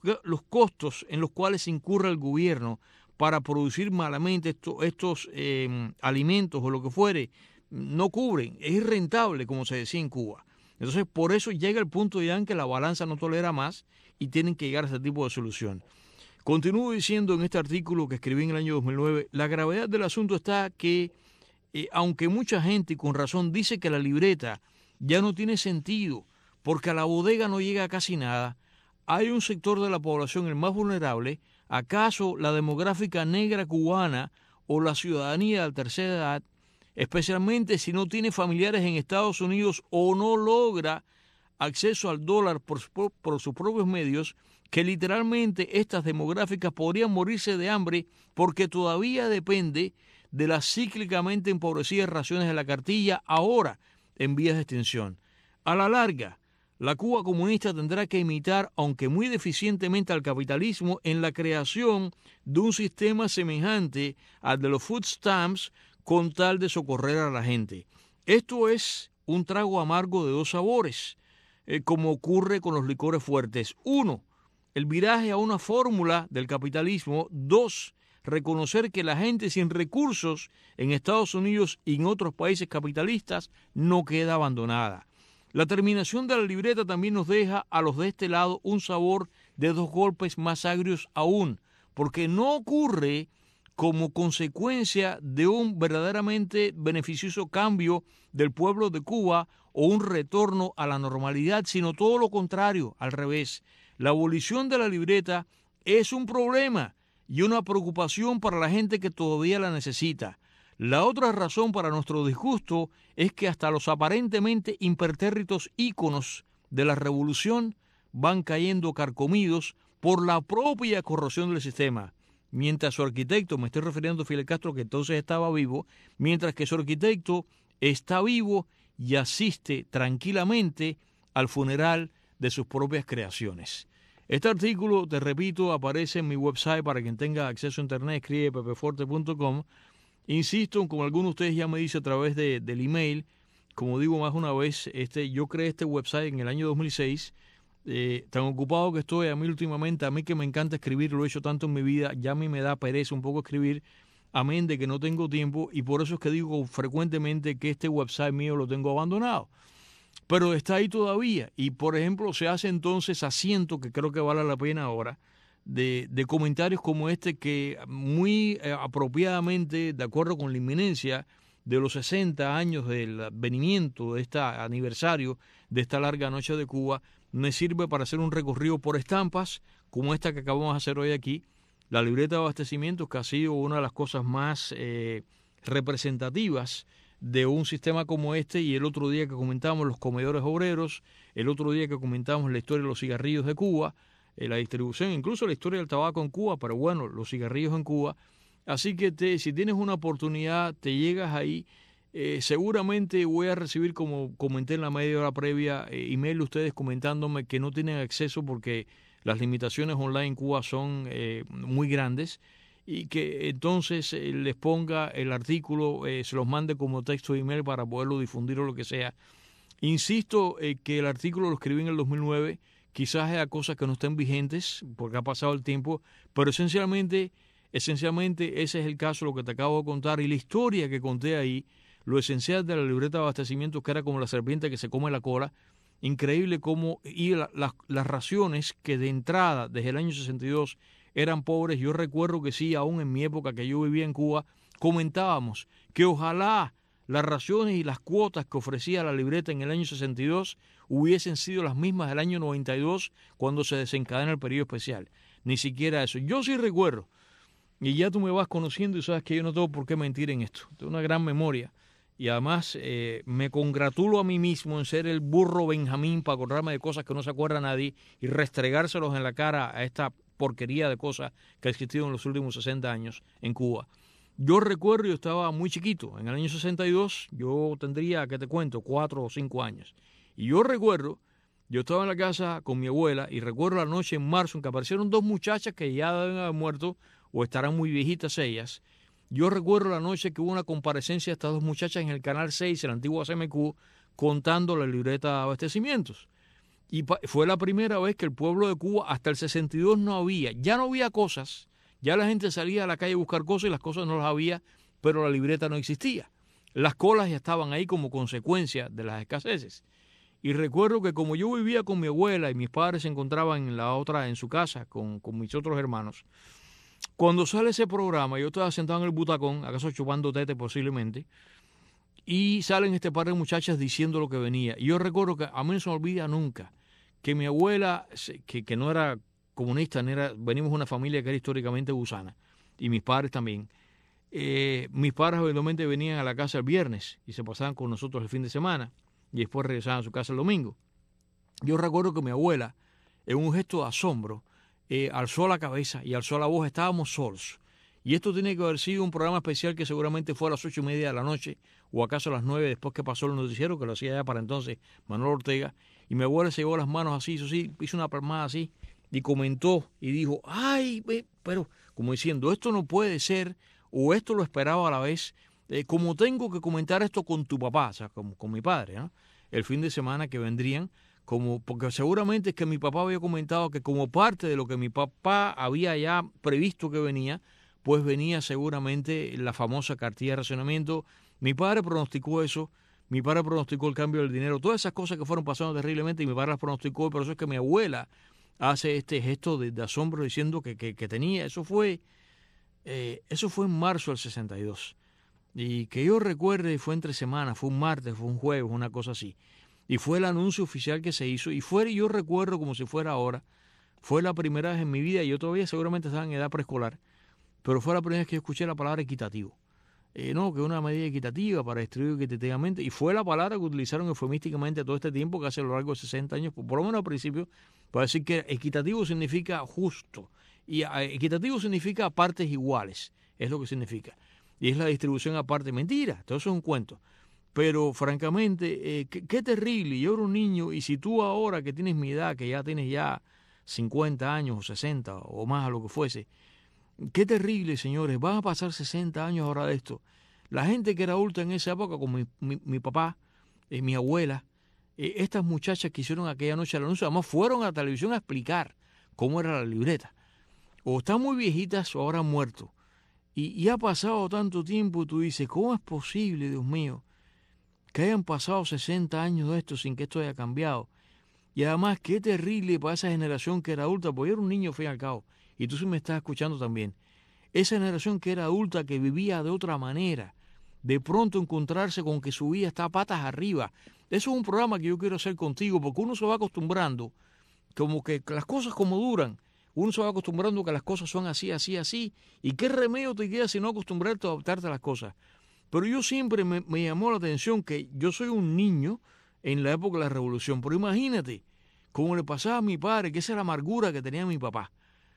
costos en los cuales incurre el gobierno para producir malamente estos alimentos o lo que fuere, no cubren, es irrentable, como se decía en Cuba. Entonces, por eso llega el punto ya en que la balanza no tolera más y tienen que llegar a ese tipo de solución. Continúo diciendo en este artículo que escribí en el año 2009, la gravedad del asunto está que, aunque mucha gente, y con razón, dice que la libreta ya no tiene sentido porque a la bodega no llega casi nada, hay un sector de la población, el más vulnerable, acaso la demográfica negra cubana o la ciudadanía de la tercera edad, especialmente si no tiene familiares en Estados Unidos o no logra acceso al dólar por sus propios medios, que literalmente estas demográficas podrían morirse de hambre porque todavía depende de las cíclicamente empobrecidas raciones de la cartilla, ahora en vías de extinción. A la larga, la Cuba comunista tendrá que imitar, aunque muy deficientemente, al capitalismo en la creación de un sistema semejante al de los food stamps, con tal de socorrer a la gente. Esto es un trago amargo de dos sabores, como ocurre con los licores fuertes. 1, el viraje a una fórmula del capitalismo. 2, reconocer que la gente sin recursos en Estados Unidos y en otros países capitalistas no queda abandonada. La terminación de la libreta también nos deja a los de este lado un sabor de dos golpes más agrios aún, porque no ocurre como consecuencia de un verdaderamente beneficioso cambio del pueblo de Cuba o un retorno a la normalidad, sino todo lo contrario, al revés. La abolición de la libreta es un problema y una preocupación para la gente que todavía la necesita. La otra razón para nuestro disgusto es que hasta los aparentemente impertérritos íconos de la revolución van cayendo carcomidos por la propia corrosión del sistema. Mientras su arquitecto, me estoy refiriendo a Fidel Castro, que entonces estaba vivo, mientras que su arquitecto está vivo y asiste tranquilamente al funeral de sus propias creaciones. Este artículo, te repito, aparece en mi website para quien tenga acceso a internet, escribe pepeforte.com. Insisto, como algunos de ustedes ya me dicen a través del email, como digo más una vez, yo creé este website en el año 2006, tan ocupado que estoy, a mí que me encanta escribir, lo he hecho tanto en mi vida, ya a mí me da pereza un poco escribir, amén de que no tengo tiempo, y por eso es que digo frecuentemente que este website mío lo tengo abandonado. Pero está ahí todavía, y por ejemplo se hace entonces asiento, que creo que vale la pena ahora, de comentarios como este que muy apropiadamente, de acuerdo con la inminencia de los 60 años del advenimiento de este aniversario de esta larga noche de Cuba, me sirve para hacer un recorrido por estampas como esta que acabamos de hacer hoy aquí, la libreta de abastecimientos, que ha sido una de las cosas más representativas de un sistema como este, y el otro día que comentamos los comedores obreros, el otro día que comentamos la historia de los cigarrillos de Cuba, la distribución, incluso la historia del tabaco en Cuba, pero bueno, los cigarrillos en Cuba. Así que si tienes una oportunidad, te llegas ahí. Seguramente voy a recibir, como comenté en la media hora previa, email de ustedes comentándome que no tienen acceso porque las limitaciones online en Cuba son muy grandes, y que entonces les ponga el artículo, se los mande como texto de email para poderlo difundir o lo que sea. Insisto que el artículo lo escribí en el 2009, quizás haya cosas que no estén vigentes porque ha pasado el tiempo, pero esencialmente ese es el caso, lo que te acabo de contar, y la historia que conté ahí, lo esencial de la libreta de abastecimiento, que era como la serpiente que se come la cola, increíble cómo las raciones que de entrada desde el año 62 eran pobres. Yo recuerdo que sí, aún en mi época que yo vivía en Cuba, comentábamos que ojalá las raciones y las cuotas que ofrecía la libreta en el año 62 hubiesen sido las mismas del año 92 cuando se desencadena el periodo especial. Ni siquiera eso. Yo sí recuerdo, y ya tú me vas conociendo y sabes que yo no tengo por qué mentir en esto. Tengo una gran memoria y además me congratulo a mí mismo en ser el burro Benjamín para acordarme de cosas que no se acuerda nadie y restregárselos en la cara a esta porquería de cosas que ha existido en los últimos 60 años en Cuba. Yo recuerdo, yo estaba muy chiquito, en el año 62, yo tendría, ¿qué te cuento?, 4 o 5 años. Y yo recuerdo, yo estaba en la casa con mi abuela y recuerdo la noche en marzo en que aparecieron 2 muchachas que ya deben haber muerto o estarán muy viejitas ellas. Yo recuerdo la noche que hubo una comparecencia de estas 2 muchachas en el Canal 6, en la antigua CMQ, contando la libreta de abastecimientos. Y fue la primera vez que el pueblo de Cuba, hasta el 62 ya no había cosas. Ya la gente salía a la calle a buscar cosas y las cosas no las había, pero la libreta no existía. Las colas ya estaban ahí como consecuencia de las escaseces. Y recuerdo que como yo vivía con mi abuela y mis padres se encontraban en su casa con mis otros hermanos, cuando sale ese programa, yo estaba sentado en el butacón, acaso chupando tete posiblemente, y salen este par de muchachas diciendo lo que venía. Y yo recuerdo que a mí no se me olvida nunca que mi abuela, que no era comunista, venimos de una familia que era históricamente gusana, y mis padres también. Mis padres eventualmente venían a la casa el viernes y se pasaban con nosotros el fin de semana y después regresaban a su casa el domingo. Yo recuerdo que mi abuela, en un gesto de asombro, alzó la cabeza y alzó la voz. Estábamos solos. Y esto tiene que haber sido un programa especial que seguramente fue a las 8:30 de la noche o acaso a las 9 después que pasó el noticiero, que lo hacía ya para entonces Manuel Ortega. Y mi abuela se llevó las manos así, hizo una palmada así, y comentó y dijo, ay, pero como diciendo, esto no puede ser, o esto lo esperaba a la vez, como tengo que comentar esto con tu papá, o sea, con mi padre, ¿no? El fin de semana que vendrían, porque seguramente es que mi papá había comentado que como parte de lo que mi papá había ya previsto que venía, pues venía seguramente la famosa cartilla de racionamiento. Mi padre pronosticó eso, mi padre pronosticó el cambio del dinero, todas esas cosas que fueron pasando terriblemente y mi padre las pronosticó, y por eso es que mi abuela hace este gesto de asombro diciendo que tenía, eso fue en marzo del 62. Y que yo recuerde fue entre semanas, fue un martes, fue un jueves, una cosa así. Y fue el anuncio oficial que se hizo, y yo recuerdo como si fuera ahora, fue la primera vez en mi vida, yo todavía seguramente estaba en edad preescolar, pero fue la primera vez que yo escuché la palabra equitativo. Que una medida equitativa para distribuir equitativamente, y fue la palabra que utilizaron eufemísticamente todo este tiempo, que hace a lo largo de 60 años, por lo menos al principio, para decir que equitativo significa justo, y equitativo significa partes iguales, es lo que significa, y es la distribución aparte. Mentira, todo eso es un cuento, pero francamente, qué terrible. Yo era un niño, y si tú ahora que tienes mi edad, que ya tienes ya 50 años o 60 o más a lo que fuese, qué terrible, señores, van a pasar 60 años ahora de esto. La gente que era adulta en esa época, como mi papá, mi abuela, estas muchachas que hicieron aquella noche el anuncio, además fueron a la televisión a explicar cómo era la libreta. O están muy viejitas o ahora han muerto. Y ha pasado tanto tiempo y tú dices, ¿cómo es posible, Dios mío, que hayan pasado 60 años de esto sin que esto haya cambiado? Y además, qué terrible para esa generación que era adulta, porque yo era un niño, al fin y al cabo, y tú sí me estás escuchando también. Esa generación que era adulta, que vivía de otra manera, de pronto encontrarse con que su vida está patas arriba. Eso es un programa que yo quiero hacer contigo, porque uno se va acostumbrando, como que las cosas como duran, uno se va acostumbrando que las cosas son así, así, así, y qué remedio te queda si no acostumbrarte a adaptarte a las cosas. Pero yo siempre me llamó la atención que yo soy un niño en la época de la Revolución, pero imagínate cómo le pasaba a mi padre, que esa es la amargura que tenía mi papá.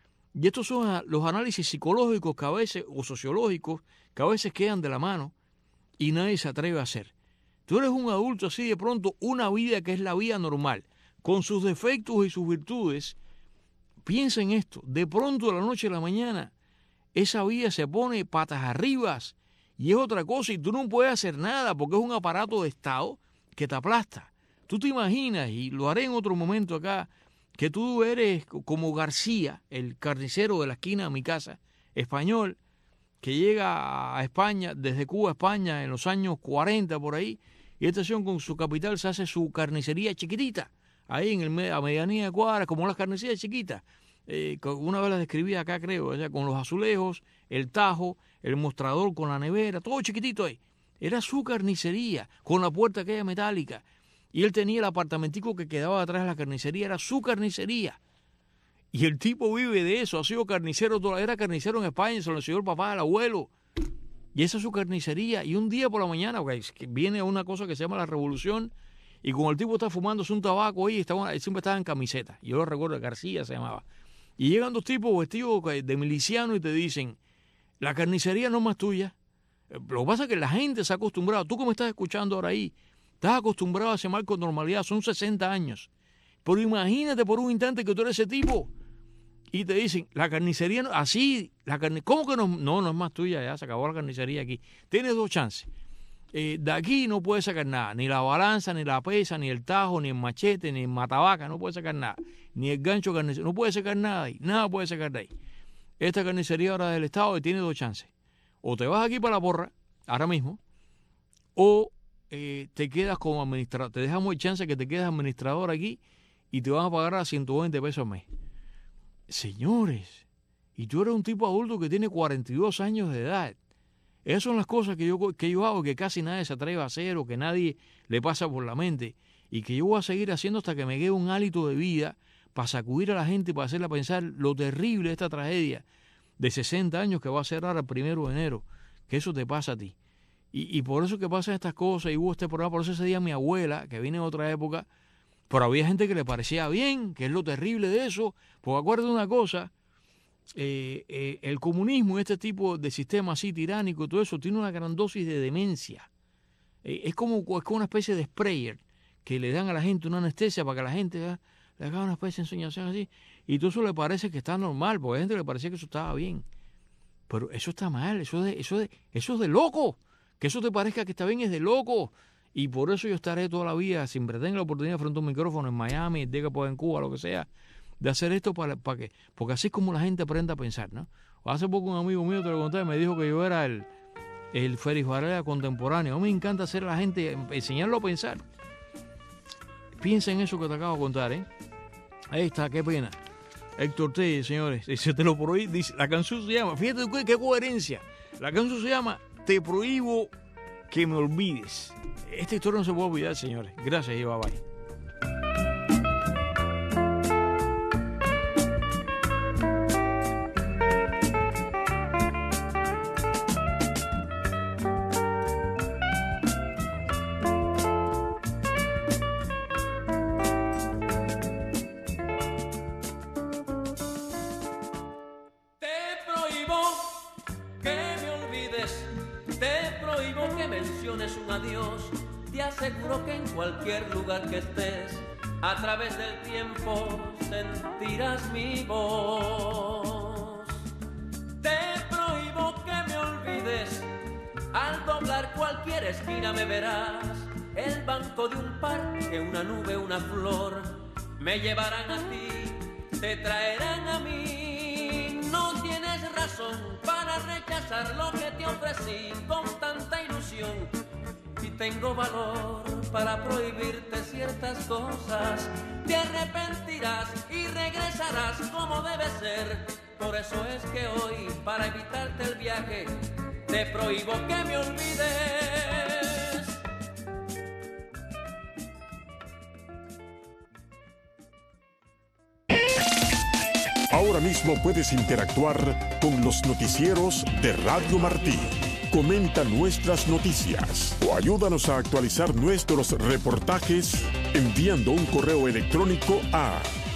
Y estos son los análisis psicológicos que a veces, o sociológicos, que a veces quedan de la mano y nadie se atreve a hacer. Tú eres un adulto así, de pronto, una vida que es la vida normal, con sus defectos y sus virtudes. Piensa en esto, de pronto de la noche a la mañana, esa vida se pone patas arriba y es otra cosa y tú no puedes hacer nada porque es un aparato de Estado que te aplasta. Tú te imaginas, y lo haré en otro momento acá, que tú eres como García, el carnicero de la esquina de mi casa, español, que llega a España, desde Cuba a España en los años 40 por ahí, y esta estación con su capital se hace su carnicería chiquitita, ahí a medianía de cuadra, como las carnicerías chiquitas. Una vez las describí acá, creo, o sea, con los azulejos, el tajo, el mostrador con la nevera, todo chiquitito ahí. Era su carnicería, con la puerta aquella metálica. Y él tenía el apartamentico que quedaba atrás de la carnicería, era su carnicería. Y el tipo vive de eso, ha sido carnicero, era carnicero en España, se lo enseñó el papá, el abuelo. Y esa es su carnicería. Y un día por la mañana, viene una cosa que se llama la revolución, y como el tipo está fumándose un tabaco ahí, siempre estaba en camiseta. Yo lo recuerdo, García se llamaba. Y llegan dos tipos vestidos de miliciano y te dicen, la carnicería no es más tuya. Lo que pasa es que la gente se ha acostumbrado, tú que me estás escuchando ahora ahí, estás acostumbrado a ese mal con normalidad, son 60 años. Pero imagínate por un instante que tú eres ese tipo y te dicen, la carnicería, ¿cómo que no es más tuya? Ya se acabó la carnicería aquí. Tienes dos chances. De aquí no puedes sacar nada, ni la balanza, ni la pesa, ni el tajo, ni el machete, ni el matavaca, no puedes sacar nada, ni el gancho carnicero, no puedes sacar nada de ahí, nada puedes sacar de ahí. Esta carnicería ahora del Estado tiene dos chances. O te vas aquí para la porra, ahora mismo, o te quedas como administrador. Te dejamos el chance que te quedes administrador aquí y te van a pagar a 120 pesos al mes. Señores, y tú eres un tipo adulto que tiene 42 años de edad. Esas son las cosas que yo hago, que casi nadie se atreve a hacer o que nadie le pasa por la mente y que yo voy a seguir haciendo hasta que me quede un hálito de vida para sacudir a la gente y para hacerla pensar lo terrible de esta tragedia de 60 años que va a ser ahora el 1 de enero, que eso te pasa a ti. Y por eso que pasan estas cosas y hubo este programa, por eso ese día mi abuela, que viene de otra época, pero había gente que le parecía bien, que es lo terrible de eso, porque acuérdate de una cosa, el comunismo y este tipo de sistema así tiránico y todo eso tiene una gran dosis de demencia. Es como una especie de sprayer que le dan a la gente una anestesia para que la gente le haga una especie de ensoñación así, y todo eso le parece que está normal, porque a la gente le parecía que eso estaba bien. Pero eso está mal, eso es de loco. Que eso te parezca que está bien es de loco. Y por eso yo estaré toda la vida, siempre tenga la oportunidad frente a un micrófono en Miami, en Cuba, lo que sea, de hacer esto para que, porque así es como la gente aprende a pensar, ¿no? Hace poco un amigo mío, te lo conté, me dijo que yo era el Félix Varela contemporáneo. A mí me encanta hacer a la gente, enseñarlo a pensar. Piensa en eso que te acabo de contar, ¿eh? Ahí está, qué pena. Héctor Tellez, señores, se te lo prohíbe, dice, la canción se llama, fíjate qué coherencia, la canción se llama Te prohíbo que me olvides. Esta historia no se puede olvidar, señores. Gracias y bye bye. Seguro que en cualquier lugar que estés, a través del tiempo sentirás mi voz. Te prohíbo que me olvides, al doblar cualquier esquina me verás. El banco de un parque, una nube, una flor, me llevarán a ti, te traerán a mí. No tienes razón para rechazar lo que te ofrecí con tanta ilusión. Y tengo valor para prohibirte ciertas cosas. Te arrepentirás y regresarás como debe ser. Por eso es que hoy, para evitarte el viaje, te prohíbo que me olvides. Ahora mismo puedes interactuar con los noticieros de Radio Martí. Comenta nuestras noticias o ayúdanos a actualizar nuestros reportajes enviando un correo electrónico a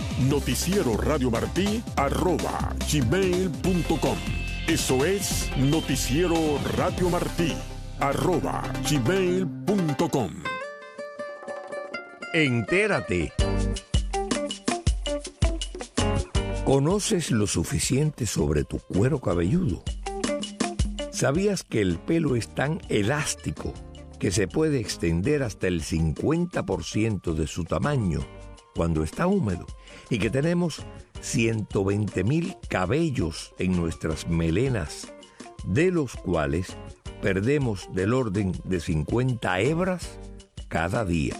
noticieroradiomartí@gmail.com. Eso es noticieroradiomartí@gmail.com. Entérate. ¿Conoces lo suficiente sobre tu cuero cabelludo? ¿Sabías que el pelo es tan elástico que se puede extender hasta el 50% de su tamaño cuando está húmedo? Y que tenemos 120,000 cabellos en nuestras melenas, de los cuales perdemos del orden de 50 hebras cada día.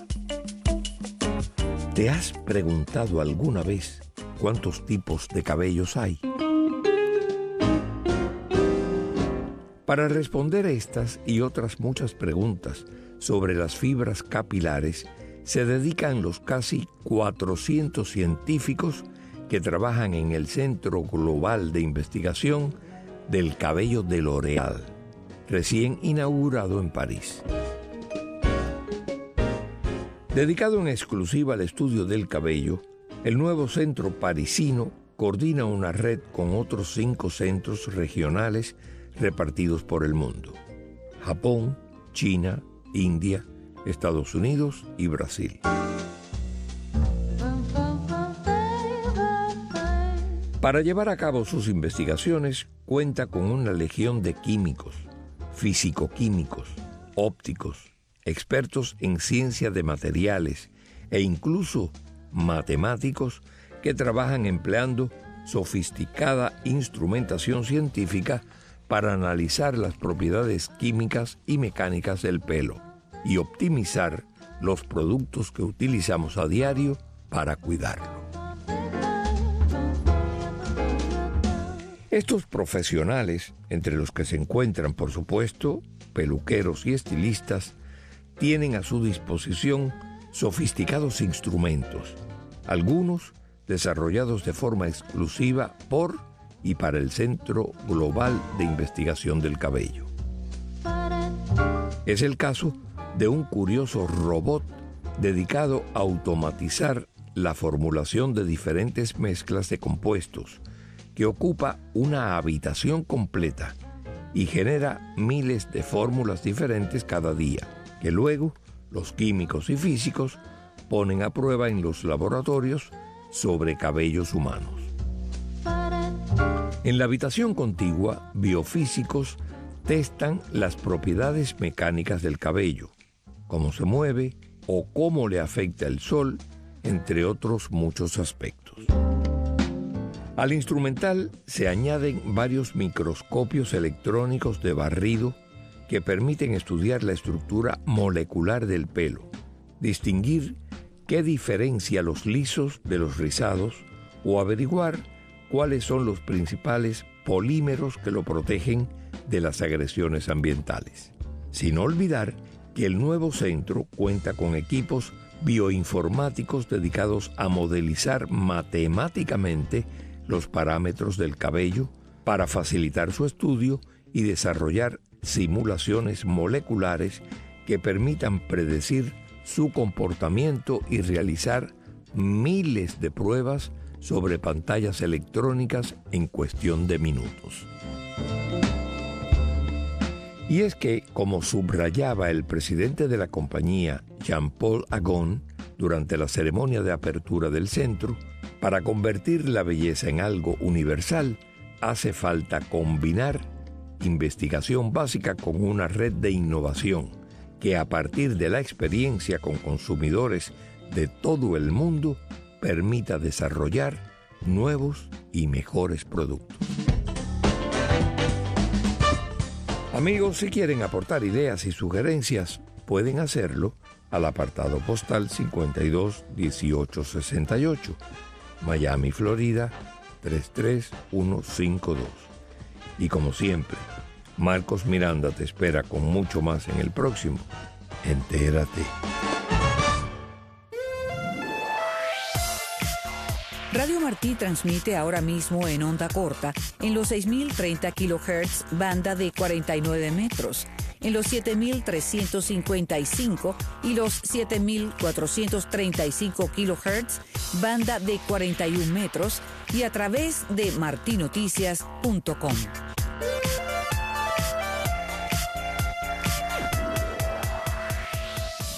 ¿Te has preguntado alguna vez cuántos tipos de cabellos hay? Para responder estas y otras muchas preguntas sobre las fibras capilares, se dedican los casi 400 científicos que trabajan en el Centro Global de Investigación del Cabello de L'Oréal, recién inaugurado en París. Dedicado en exclusiva al estudio del cabello, el nuevo centro parisino coordina una red con otros 5 centros regionales repartidos por el mundo: Japón, China, India, Estados Unidos y Brasil. Para llevar a cabo sus investigaciones, cuenta con una legión de químicos, físico-químicos, ópticos, expertos en ciencia de materiales e incluso matemáticos que trabajan empleando sofisticada instrumentación científica para analizar las propiedades químicas y mecánicas del pelo y optimizar los productos que utilizamos a diario para cuidarlo. Estos profesionales, entre los que se encuentran, por supuesto, peluqueros y estilistas, tienen a su disposición sofisticados instrumentos, algunos desarrollados de forma exclusiva por y para el Centro Global de Investigación del Cabello. Es el caso de un curioso robot dedicado a automatizar la formulación de diferentes mezclas de compuestos, que ocupa una habitación completa y genera miles de fórmulas diferentes cada día, que luego los químicos y físicos ponen a prueba en los laboratorios sobre cabellos humanos. En la habitación contigua, biofísicos testan las propiedades mecánicas del cabello, cómo se mueve o cómo le afecta el sol, entre otros muchos aspectos. Al instrumental se añaden varios microscopios electrónicos de barrido que permiten estudiar la estructura molecular del pelo, distinguir qué diferencia los lisos de los rizados o averiguar cuáles son los principales polímeros que lo protegen de las agresiones ambientales. Sin olvidar que el nuevo centro cuenta con equipos bioinformáticos dedicados a modelizar matemáticamente los parámetros del cabello para facilitar su estudio y desarrollar simulaciones moleculares que permitan predecir su comportamiento y realizar miles de pruebas sobre pantallas electrónicas en cuestión de minutos. Y es que, como subrayaba el presidente de la compañía, Jean-Paul Agon, durante la ceremonia de apertura del centro, para convertir la belleza en algo universal, hace falta combinar investigación básica con una red de innovación que, a partir de la experiencia con consumidores de todo el mundo, permita desarrollar nuevos y mejores productos. Amigos, si quieren aportar ideas y sugerencias, pueden hacerlo al apartado postal 521868, Miami, Florida 33152. Y como siempre, Marcos Miranda te espera con mucho más en el próximo Entérate. Radio Martí transmite ahora mismo en onda corta en los 6.030 kHz, banda de 49 metros, en los 7.355 y los 7.435 kHz, banda de 41 metros, y a través de martinoticias.com.